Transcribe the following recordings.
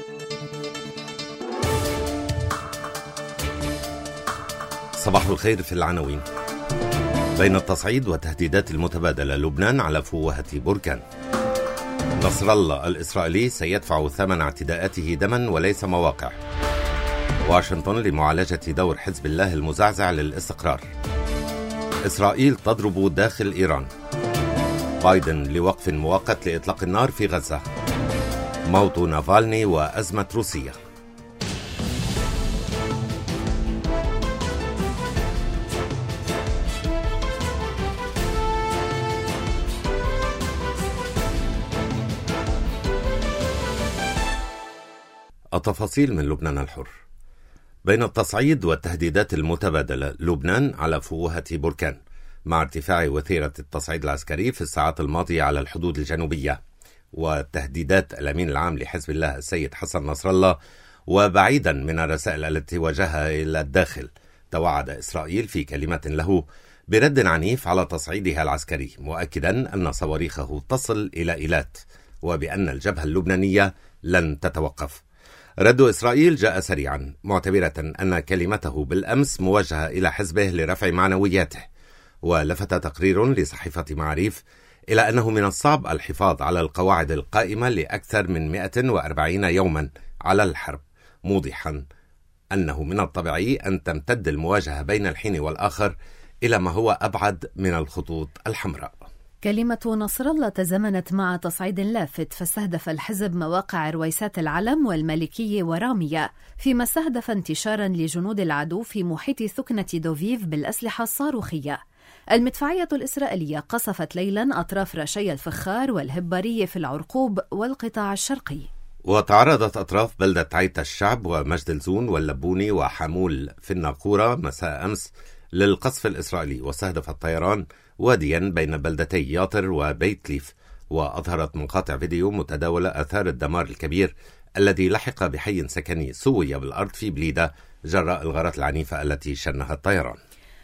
صباح الخير. في العناوين: بين التصعيد والتهديدات المتبادلة، لبنان على فوهة بركان. نصر الله الإسرائيلي سيدفع ثمن اعتداءاته دما وليس مواقع. واشنطن لمعالجة دور حزب الله المزعزع للاستقرار. إسرائيل تضرب داخل إيران. بايدن لوقف مؤقت لإطلاق النار في غزة. موت نافالني وأزمة روسيا. التفاصيل من لبنان الحر. بين التصعيد والتهديدات المتبادلة، لبنان على فوهة بركان، مع ارتفاع وتيرة التصعيد العسكري في الساعات الماضية على الحدود الجنوبية، وتهديدات الأمين العام لحزب الله السيد حسن نصر الله. وبعيدا من الرسائل التي وجهها إلى الداخل، توعد إسرائيل في كلمة له برد عنيف على تصعيدها العسكري، مؤكدا أن صواريخه تصل إلى إيلات، وبأن الجبهة اللبنانية لن تتوقف. رد إسرائيل جاء سريعا، معتبرة أن كلمته بالأمس موجهة إلى حزبه لرفع معنوياته. ولفت تقرير لصحيفة معاريف إلى أنه من الصعب الحفاظ على القواعد القائمة لأكثر من 140 يوما على الحرب، موضحا أنه من الطبيعي أن تمتد المواجهة بين الحين والآخر إلى ما هو أبعد من الخطوط الحمراء. كلمة نصر الله تزامنت مع تصعيد لافت، فاستهدف الحزب مواقع رويسات العلم والمالكية ورامية، فيما استهدف انتشارا لجنود العدو في محيط ثكنة دوفيف بالأسلحة الصاروخية. المدفعية الإسرائيلية قصفت ليلا أطراف رشي الفخار والهبارية في العرقوب والقطاع الشرقي. وتعرضت أطراف بلدة عيت الشعب ومجد الزون واللبوني وحمول في الناقورة مساء أمس للقصف الإسرائيلي، واستهدف الطيران واديا بين بلدتي ياطر وبيت ليف. وأظهرت مقاطع فيديو متداولة آثار الدمار الكبير الذي لحق بحي سكني سوي بالأرض في بليدة جراء الغارات العنيفة التي شنها الطيران.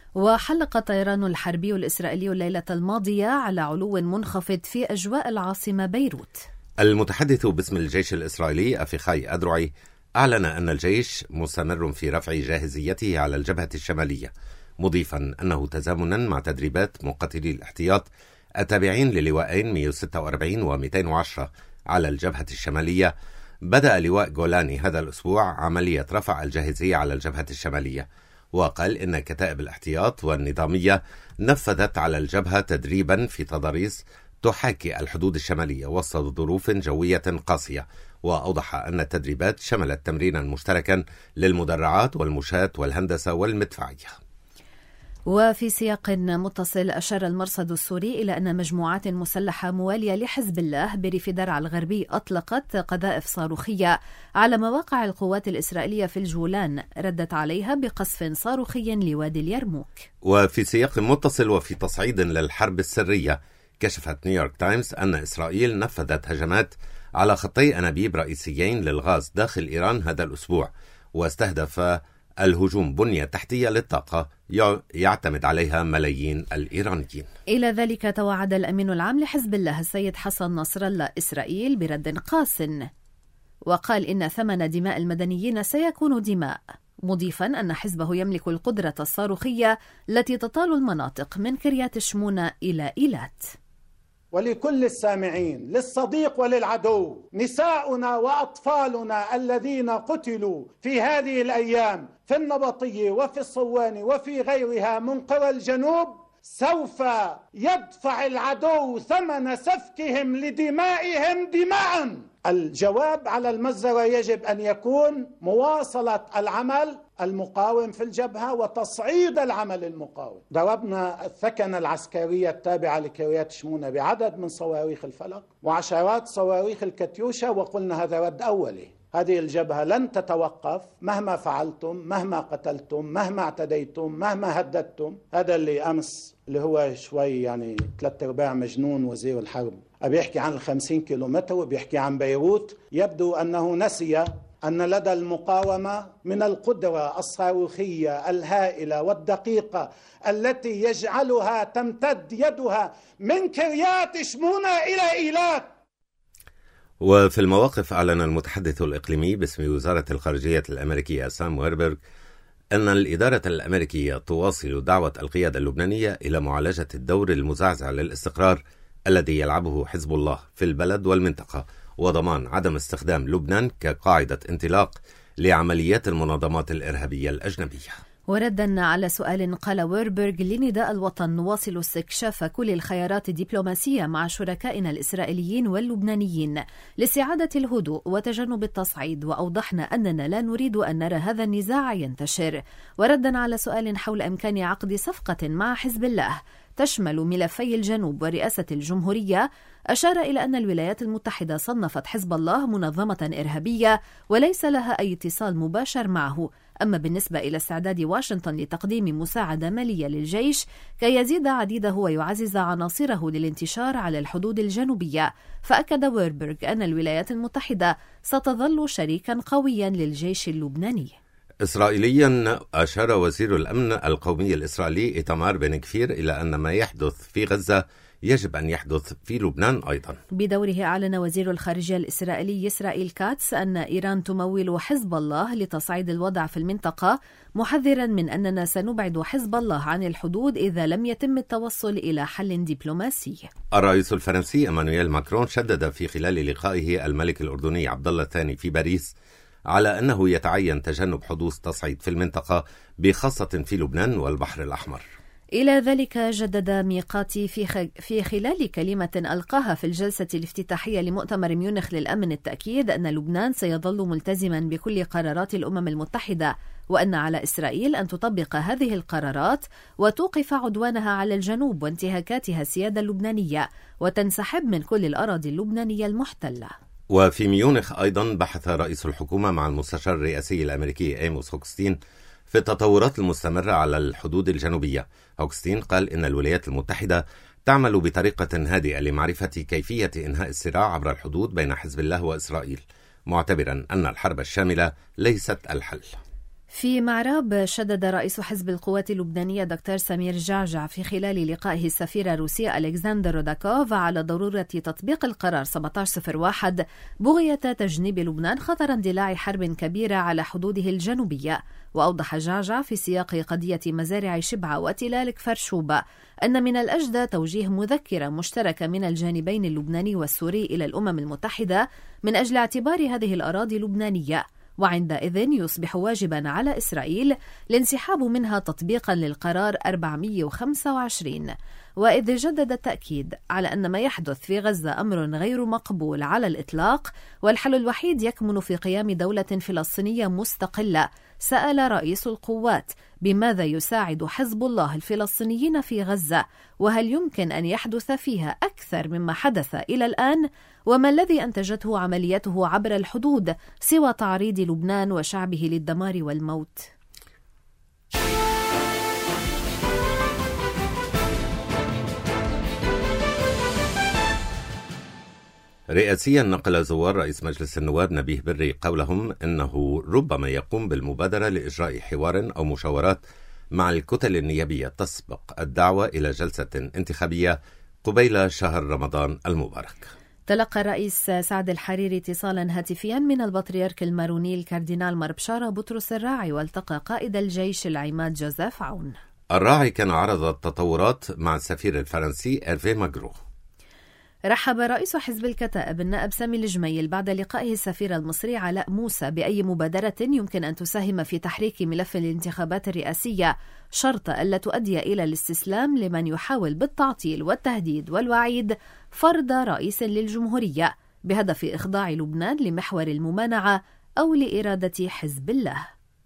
وحلق الطيران الحربي الإسرائيلي الليلة الماضية على علو منخفض في أجواء العاصمة بيروت. المتحدث باسم الجيش الإسرائيلي أفيخاي أدرعي أعلن أن الجيش مستمر في رفع جاهزيته على الجبهة الشمالية، مضيفا أنه تزامنا مع تدريبات مقاتلي الاحتياط التابعين للواءين 146 و210 على الجبهة الشمالية، بدأ لواء جولاني هذا الأسبوع عملية رفع الجاهزية على الجبهة الشمالية. وقال إن كتائب الاحتياط والنظامية نفذت على الجبهة تدريبا في تضاريس تحاكي الحدود الشمالية وسط ظروف جوية قاسية. وأوضح أن التدريبات شملت تمرينا مشتركا للمدرعات والمشاة والهندسة والمدفعية. وفي سياق متصل، أشار المرصد السوري إلى أن مجموعات مسلحة موالية لحزب الله بريف درعا الغربي أطلقت قذائف صاروخية على مواقع القوات الإسرائيلية في الجولان، ردت عليها بقصف صاروخي لوادي اليرموك. وفي سياق متصل وفي تصعيد للحرب السرية، كشفت نيويورك تايمز أن إسرائيل نفذت هجمات على خطي أنابيب رئيسيين للغاز داخل إيران هذا الأسبوع، واستهدف الهجوم بنية تحتية للطاقة يعتمد عليها ملايين الإيرانيين. إلى ذلك توعد الأمين العام لحزب الله السيد حسن نصر الله إسرائيل برد قاس، وقال إن ثمن دماء المدنيين سيكون دماء، مضيفا أن حزبه يملك القدرة الصاروخية التي تطال المناطق من كريات شمونة إلى إيلات. ولكل السامعين، للصديق وللعدو، نساؤنا وأطفالنا الذين قتلوا في هذه الأيام في النبطية وفي الصوان وفي غيرها من قرى الجنوب، سوف يدفع العدو ثمن سفكهم لدمائهم دماء. الجواب على المجزرة يجب أن يكون مواصلة العمل المقاوم في الجبهة وتصعيد العمل المقاوم. ضربنا الثكنة العسكرية التابعة لكريات شمونة بعدد من صواريخ الفلق وعشرات صواريخ الكاتيوشا، وقلنا هذا رد أولي. هذه الجبهة لن تتوقف مهما فعلتم، مهما قتلتم، مهما اعتديتم، مهما هددتم. هذا اللي أمس اللي هو شوي يعني 3/4 مجنون وزير الحرب بيحكي عن 50 كيلومتر وبيحكي عن بيروت، يبدو أنه نسي أن لدى المقاومة من القدرة الصاروخية الهائلة والدقيقة التي يجعلها تمتد يدها من كريات شمونة إلى إيلات. وفي المواقف أعلن المتحدث الإقليمي باسم وزارة الخارجية الأمريكية سام ويربرغ أن الإدارة الأمريكية تواصل دعوة القيادة اللبنانية إلى معالجة الدور المزعزع للاستقرار الذي يلعبه حزب الله في البلد والمنطقة، وضمان عدم استخدام لبنان كقاعدة انطلاق لعمليات المنظمات الإرهابية الأجنبية. وردا على سؤال قال ويربرغ لنداء الوطن: نواصل استكشاف كل الخيارات الدبلوماسية مع شركائنا الإسرائيليين واللبنانيين لاستعادة الهدوء وتجنب التصعيد، وأوضحنا أننا لا نريد أن نرى هذا النزاع ينتشر. وردا على سؤال حول إمكان عقد صفقة مع حزب الله تشمل ملفي الجنوب ورئاسة الجمهورية، أشار إلى أن الولايات المتحدة صنفت حزب الله منظمة إرهابية وليس لها أي اتصال مباشر معه. أما بالنسبة إلى استعداد واشنطن لتقديم مساعدة مالية للجيش كي يزيد عديده ويعزز عناصره للانتشار على الحدود الجنوبية، فأكد ويربرغ أن الولايات المتحدة ستظل شريكا قويا للجيش اللبناني. إسرائيليا، أشار وزير الأمن القومي الإسرائيلي إيتمار بن كفير إلى أن ما يحدث في غزة يجب أن يحدث في لبنان أيضا. بدوره أعلن وزير الخارجية الإسرائيلي إسرائيل كاتس أن إيران تمول حزب الله لتصعيد الوضع في المنطقة، محذرا من أننا سنبعد حزب الله عن الحدود إذا لم يتم التوصل إلى حل دبلوماسي. الرئيس الفرنسي إيمانويل ماكرون شدد في خلال لقائه الملك الأردني عبد الله الثاني في باريس على أنه يتعين تجنب حدوث تصعيد في المنطقة، بخاصة في لبنان والبحر الأحمر. إلى ذلك جدد ميقاتي في خلال كلمة ألقاها في الجلسة الافتتاحية لمؤتمر ميونخ للأمن التأكيد أن لبنان سيظل ملتزما بكل قرارات الأمم المتحدة، وأن على إسرائيل أن تطبق هذه القرارات وتوقف عدوانها على الجنوب وانتهاكاتها السيادة اللبنانية وتنسحب من كل الأراضي اللبنانية المحتلة. وفي ميونخ أيضا بحث رئيس الحكومة مع المستشار الرئاسي الأمريكي إيموس هوكستين في التطورات المستمرة على الحدود الجنوبية. هوكستين قال إن الولايات المتحدة تعمل بطريقة هادئة لمعرفة كيفية إنهاء الصراع عبر الحدود بين حزب الله وإسرائيل، معتبرا أن الحرب الشاملة ليست الحل. في معراب شدد رئيس حزب القوات اللبنانية دكتور سمير جعجع في خلال لقائه السفير الروسي ألكسندر روداكوف على ضرورة تطبيق القرار 1701 بغية تجنيب لبنان خطر اندلاع حرب كبيرة على حدوده الجنوبية. وأوضح جعجع في سياق قضية مزارع شبعة وتلال كفر شوبة أن من الأجدى توجيه مذكرة مشتركة من الجانبين اللبناني والسوري إلى الأمم المتحدة من أجل اعتبار هذه الأراضي لبنانية، وعندئذ يصبح واجبا على إسرائيل الانسحاب منها تطبيقا للقرار 425. وإذ جدد التأكيد على أن ما يحدث في غزة أمر غير مقبول على الإطلاق والحل الوحيد يكمن في قيام دولة فلسطينية مستقلة، سأل رئيس القوات بماذا يساعد حزب الله الفلسطينيين في غزة، وهل يمكن أن يحدث فيها أكثر مما حدث إلى الآن، وما الذي أنتجته عمليته عبر الحدود سوى تعريض لبنان وشعبه للدمار والموت. رئاسيا، نقل زوار رئيس مجلس النواب نبيه بري قولهم إنه ربما يقوم بالمبادرة لإجراء حوار أو مشاورات مع الكتل النيابية تسبق الدعوة إلى جلسة انتخابية قبيل شهر رمضان المبارك. تلقى الرئيس سعد الحريري اتصالا هاتفيا من البطريرك الماروني الكاردينال مربشارة بطرس الراعي، والتقى قائد الجيش العماد جوزيف عون. الراعي كان عرض التطورات مع السفير الفرنسي إرفي ماغرو. رحب رئيس حزب الكتائب النائب سامي الجميل بعد لقائه السفير المصري علاء موسى بأي مبادرة يمكن أن تساهم في تحريك ملف الانتخابات الرئاسية، شرط ألا تؤدي إلى الاستسلام لمن يحاول بالتعطيل والتهديد والوعيد فرض رئيس للجمهورية بهدف إخضاع لبنان لمحور الممانعة أو لإرادة حزب الله.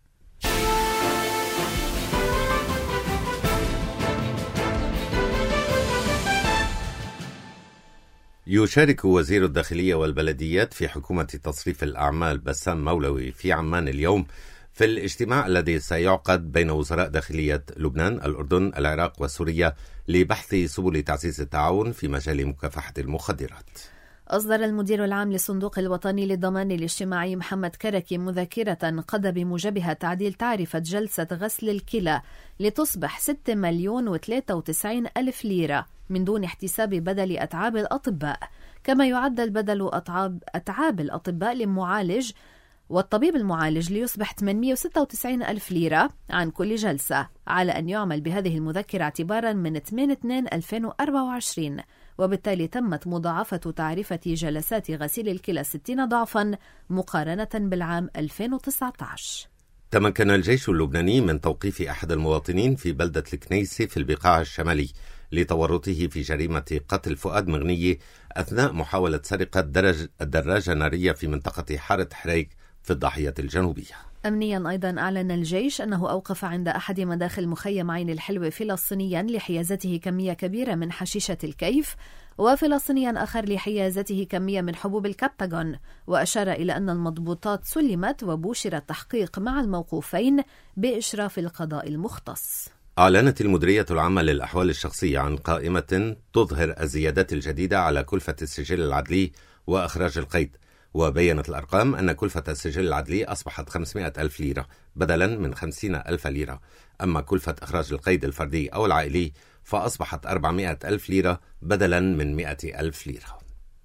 يشارك وزير الداخلية والبلديات في حكومة تصريف الأعمال بسام مولوي في عمان اليوم في الاجتماع الذي سيعقد بين وزراء داخلية لبنان، الأردن، العراق وسوريا لبحث سبل تعزيز التعاون في مجال مكافحة المخدرات. أصدر المدير العام للصندوق الوطني للضمان الاجتماعي محمد كركي مذكرة قضى بموجبها تعديل تعرفة جلسة غسل الكلى لتصبح 6,093,000 ليرة من دون احتساب بدل أتعاب الأطباء، كما يعدل بدل أتعاب الأطباء للمعالج والطبيب المعالج ليصبح 896 ألف ليرة عن كل جلسة، على أن يعمل بهذه المذكرة اعتبارا من 8/2/2024، وبالتالي تمت مضاعفة تعرفة جلسات غسيل الكلى 60 ضعفا مقارنة بالعام 2019. تمكن الجيش اللبناني من توقيف أحد المواطنين في بلدة الكنيسة في البقاع الشمالي لتورطه في جريمة قتل فؤاد مغنية أثناء محاولة سرقة دراجة نارية في منطقة حارة حريق في الضاحية الجنوبية. أمنيا أيضا أعلن الجيش أنه أوقف عند أحد مداخل مخيم عين الحلوة فلسطينيا لحيازته كمية كبيرة من حشيشة الكيف، وفلسطينيا آخر لحيازته كمية من حبوب الكبتاغون، وأشار إلى أن المضبوطات سلمت وبوشر التحقيق مع الموقوفين بإشراف القضاء المختص. أعلنت المديرية العامة للأحوال الشخصية عن قائمة تظهر الزيادات الجديدة على كلفة السجل العدلي وإخراج القيد، وبيّنت الأرقام أن كلفة السجل العدلي أصبحت 500 ألف ليرة بدلاً من 50 ألف ليرة، أما كلفة إخراج القيد الفردي أو العائلي فأصبحت 400 ألف ليرة بدلاً من 100 ألف ليرة.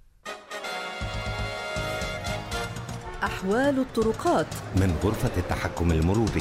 أحوال الطرقات من غرفة التحكم المروري.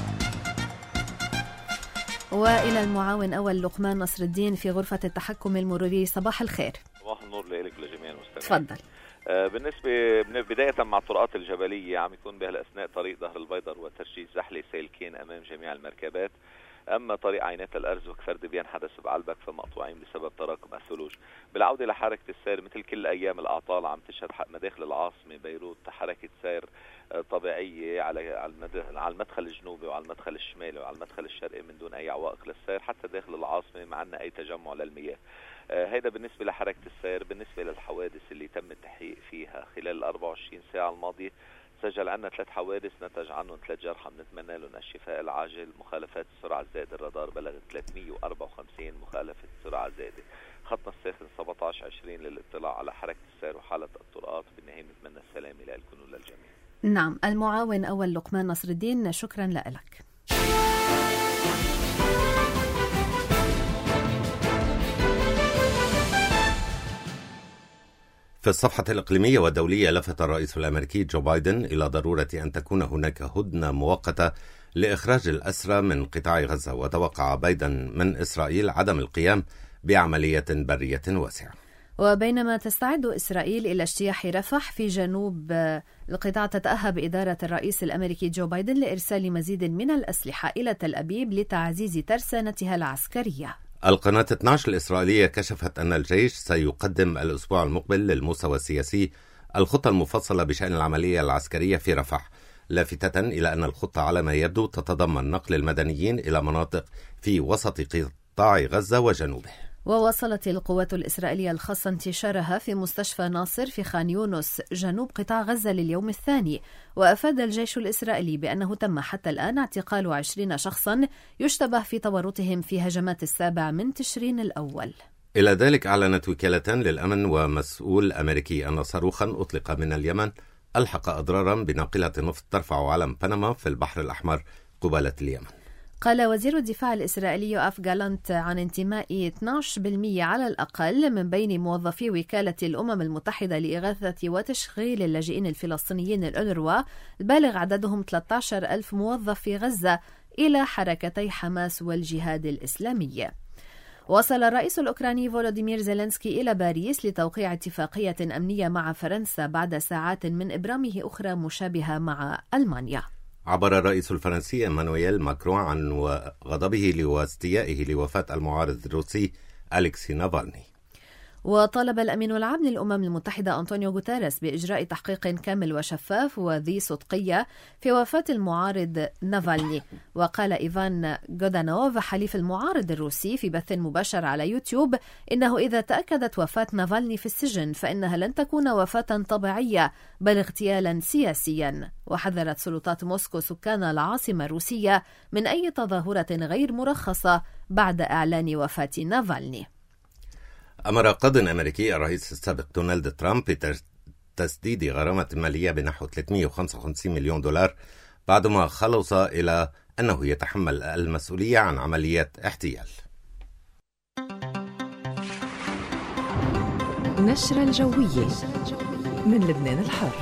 وإلى المعاون أول لقمان نصر الدين في غرفة التحكم المروري. صباح الخير. صباح النور لك لجميع المستمعين. تفضل. بالنسبة بداية مع الطرقات الجبلية عم يكون بهالأثناء طريق ظهر البيضر وترشيد زحلة سالكين أمام جميع المركبات، أما طريق عينات الأرز وكفر دبيان حدث بعلبك فمقطوعين بسبب تراكم الثلوج. بالعودة لحركة السير مثل كل أيام الأعطال عم تشهد مداخل العاصمة بيروت حركة سير طبيعية على المدخل الجنوبي وعلى المدخل الشمالي وعلى المدخل الشرقي من دون أي عوائق للسير حتى داخل العاصمة ما عندنا أي تجمع للمياه. هيدا بالنسبة لحركة السير. بالنسبة للحوادث اللي تم التحقيق فيها خلال 24 ساعة الماضية سجل عنا 3 حوادث نتج عنهم 3 جرحى بنتمنى لهم الشفاء العاجل. مخالفات السرعة الزائدة الرادار بلغت 354 مخالفة السرعة الزائدة. خطنا الساخن 1720 للاطلاع على حركة السير وحالة الطرقات. بالنهاية بنتمنى السلامة لكم وللجميع. نعم، المعاون أول لقمان نصر الدين، شكرا لك. في الصفحة الإقليمية والدولية لفت الرئيس الأمريكي جو بايدن إلى ضرورة أن تكون هناك هدنة مؤقتة لإخراج الأسرى من قطاع غزة، وتوقع بايدن من إسرائيل عدم القيام بعملية برية واسعة. وبينما تستعد إسرائيل إلى اجتياح رفح في جنوب القطاع، تتأهب إدارة الرئيس الأمريكي جو بايدن لإرسال مزيد من الأسلحة إلى تل أبيب لتعزيز ترسانتها العسكرية. القناة 12 الإسرائيلية كشفت أن الجيش سيقدم الأسبوع المقبل للمستوى السياسي الخطة المفصلة بشأن العملية العسكرية في رفح، لافتة إلى أن الخطة على ما يبدو تتضمن نقل المدنيين إلى مناطق في وسط قطاع غزة وجنوبه. وواصلت القوات الإسرائيلية الخاصة انتشارها في مستشفى ناصر في خان يونس جنوب قطاع غزة لليوم الثاني، وأفاد الجيش الإسرائيلي بأنه تم حتى الآن اعتقال 20 شخصا يشتبه في تورطهم في هجمات 7 من تشرين الأول. إلى ذلك أعلنت وكالتان للأمن ومسؤول أمريكي أن صاروخا أطلق من اليمن ألحق أضرارا بناقلة نفط ترفع علم بنما في البحر الأحمر قبالة اليمن. قال وزير الدفاع الإسرائيلي يوآف جالانت عن انتماء 12% على الأقل من بين موظفي وكالة الأمم المتحدة لإغاثة وتشغيل اللاجئين الفلسطينيين الأونروا، البالغ عددهم 13,000 موظف في غزة، إلى حركتي حماس والجهاد الإسلامي. وصل الرئيس الأوكراني فولوديمير زيلينسكي إلى باريس لتوقيع اتفاقية أمنية مع فرنسا بعد ساعات من إبرامه أخرى مشابهة مع ألمانيا. عبر الرئيس الفرنسي إيمانويل ماكرون عن غضبه واستيائه لوفاة المعارض الروسي أليكسي نافالني. وطالب الأمين العام للأمم المتحدة أنطونيو غوتيريس بإجراء تحقيق كامل وشفاف وذي صدقية في وفاة المعارض نافالني. وقال إيفان غودانوف حليف المعارض الروسي في بث مباشر على يوتيوب إنه إذا تأكدت وفاة نافالني في السجن فإنها لن تكون وفاة طبيعية بل اغتيالا سياسيا. وحذرت سلطات موسكو سكان العاصمة الروسية من أي تظاهرة غير مرخصة بعد إعلان وفاة نافالني. أمر قاضٍ أمريكي الرئيس السابق دونالد ترامب بتسديد غرامة مالية بنحو 355 مليون دولار بعدما خلص إلى أنه يتحمل المسؤولية عن عمليات احتيال. نشرة الجوية من لبنان الحر.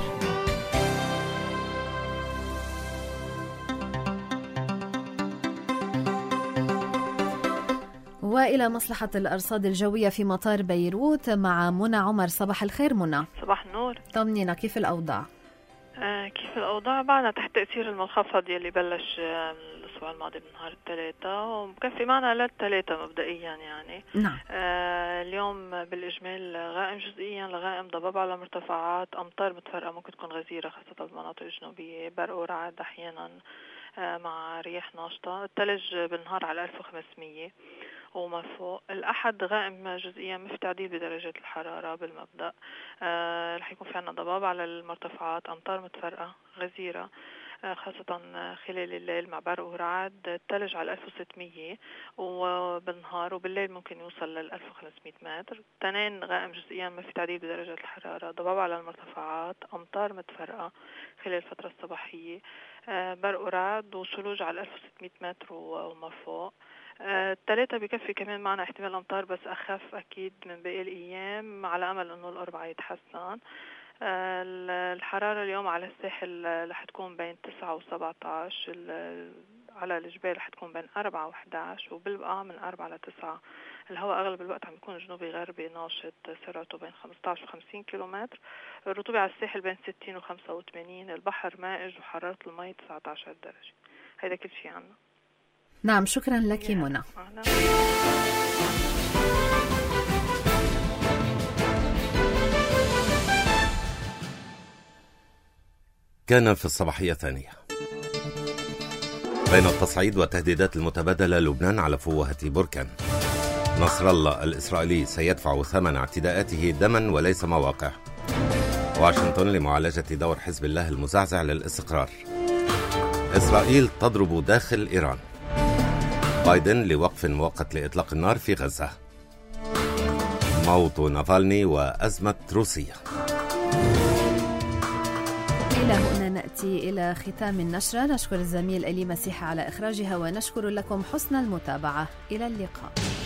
وإلى مصلحة الأرصاد الجوية في مطار بيروت مع منى عمر. صباح الخير منى. صباح النور. طمنينا كيف الأوضاع؟ كيف الأوضاع؟ بعدنا تحت تأثير المنخفض يلي بلش الأسبوع الماضي بنهار الثلاثاء ومكفي معنا للثلاثاء مبدئيا يعني. نعم. اليوم بالإجمال غائم جزئيا لغائم ضباب على مرتفعات، أمطار متفرقة ممكن تكون غزيرة خاصة بالمناطق الجنوبية، برق ورعد أحيانا مع رياح ناشطة. الثلج بالنهار على 1500 وما فوق. الأحد غائم جزئيا مش تعديل بدرجات الحرارة بالمبدأ. رح يكون في عنا ضباب على المرتفعات، أمطار متفرقة غزيرة خاصة خلال الليل مع برق ورعد. الثلج على 1600 وبالنهار، وبالليل ممكن يوصل لل 1500 متر. تنين غائم جزئيا ما في تعديل بدرجات الحرارة، ضباب على المرتفعات، أمطار متفرقة خلال الفترة الصباحية، برق ورعد وثلوج على 1600 متر وما فوق. الثلاثة بكفي كمان معنا احتمال أمطار بس أخف أكيد من باقي الأيام، على أمل أنه الأربعة يتحسن. الحرارة اليوم على الساحل رح تكون بين 9 و17، على الجبال رح تكون بين 4 و11، وبالبقاع من 4 ل9. الهواء أغلب الوقت عم يكون جنوبي غربي ناشط، سرعته بين 15 و50 كيلومتر. الرطوبة على الساحل بين 60 و85. البحر مائج وحرارة المي 19 درجة. هيدا كل شيء عنه. نعم، شكرا لك منى. كان في الصباحية الثانية. بين التصعيد والتهديدات المتبادلة، لبنان على فوهة بركان. نصر الله الإسرائيلي سيدفع ثمن اعتداءاته دما وليس مواقع. واشنطن لمعالجة دور حزب الله المزعزع للاستقرار. إسرائيل تضرب داخل إيران. بايدن لوقف مؤقت لإطلاق النار في غزة. موت نافالني وأزمة روسيا. إلى هنا نأتي إلى ختام النشرة. نشكر الزميل إلي مسيح على إخراجها ونشكر لكم حسن المتابعة. إلى اللقاء.